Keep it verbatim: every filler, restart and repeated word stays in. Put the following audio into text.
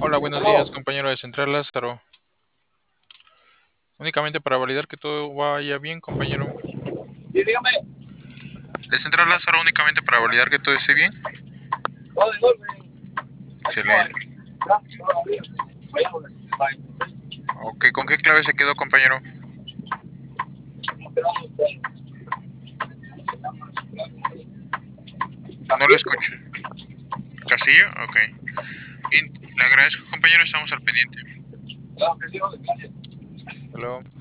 Hola, buenos días, compañero de Central Lázaro. Únicamente para validar que todo vaya bien, compañero. Sí, dígame. De Central Lázaro, únicamente para validar que todo esté bien. No, de golpe. Excelente. Ya, todavía. Vayamos. Bye. Ok, ¿con qué clave se quedó, compañero? Nos quedamos con No lo Castillo. escucho. ¿Castillo? Ok. Bien, le agradezco, compañero, estamos al pendiente. Claro que sí, vale, gracias. Hasta luego.